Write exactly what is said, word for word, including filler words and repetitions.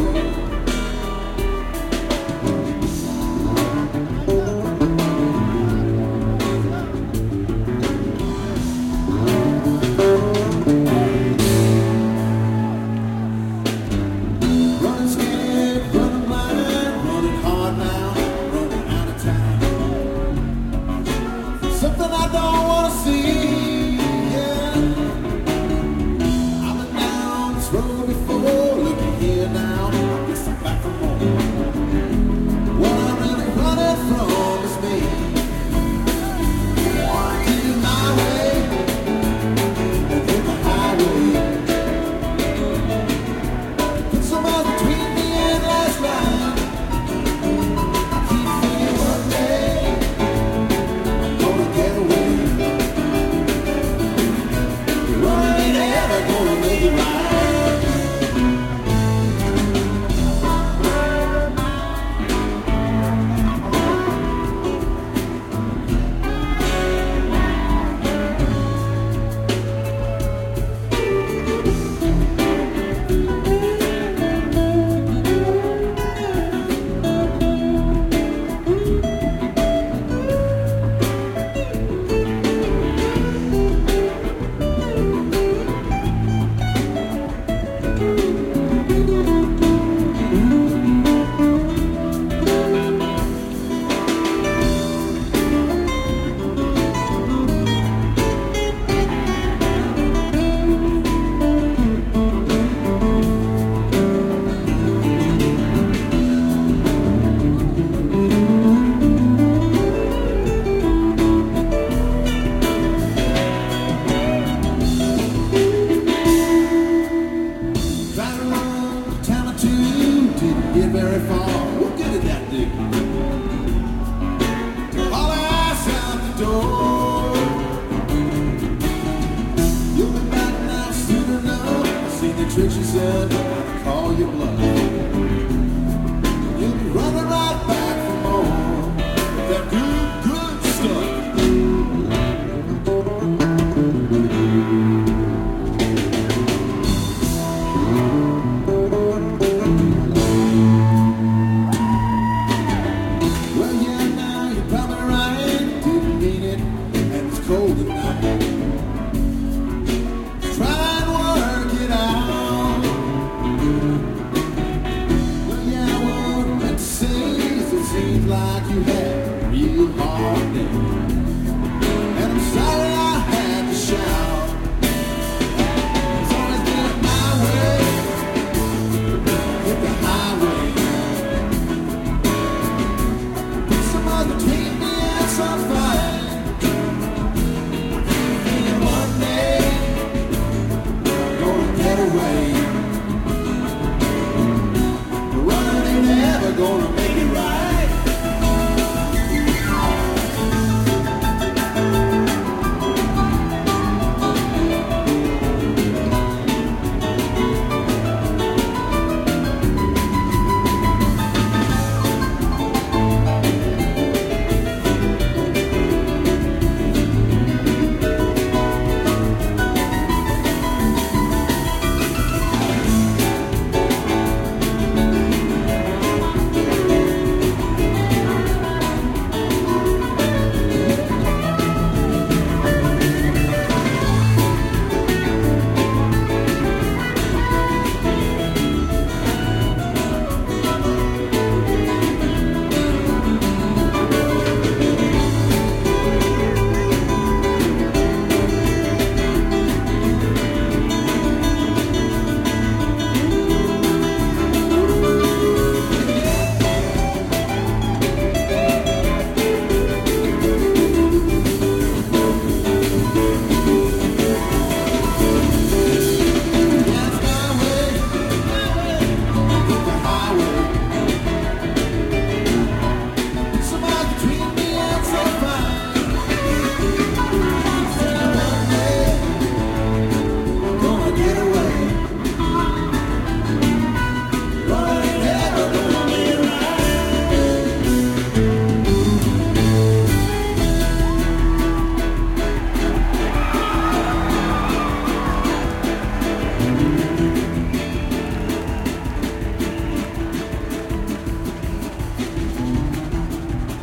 Something I don't wanna see, yeah. I've been down this road before, looking here now. I guess I'm back for more. What I'm really running from is me. Taking my way, and hit the highway. Put some miles between me and last night. I keep thinking one day I'm gonna get away. Running ain't ever gonna make it right. Didn't get very far. What good did that do? All ass out the door. You'll be back now soon enough. I seen the tricks you said, I call your bluff. You'll be running right back for more. That good, good stuff. Cold at night. Try and work it out. Well, yeah, I wasn't meant to say it seems like you had a real hard day. And I'm sorry I had to shout. It's always been my way. Hit the highway. Put some other between me and some fight. Running ain't never gonna